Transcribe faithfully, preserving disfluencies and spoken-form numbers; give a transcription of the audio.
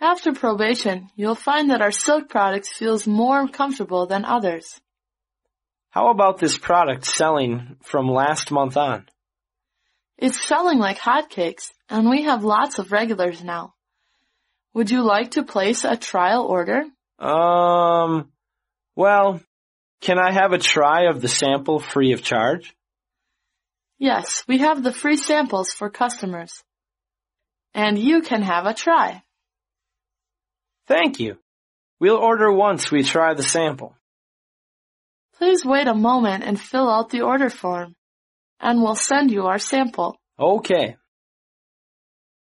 After probation, you'll find that our silk products feels more comfortable than others. How about this product selling from last month on? It's selling like hotcakes, and we have lots of regulars now. Would you like to place a trial order? Um, well, can I have a try of the sample free of charge? Yes, we have the free samples for customers. And you can have a try. Thank you. We'll order once we try the sample. Please wait a moment and fill out the order form, and we'll send you our sample. Okay.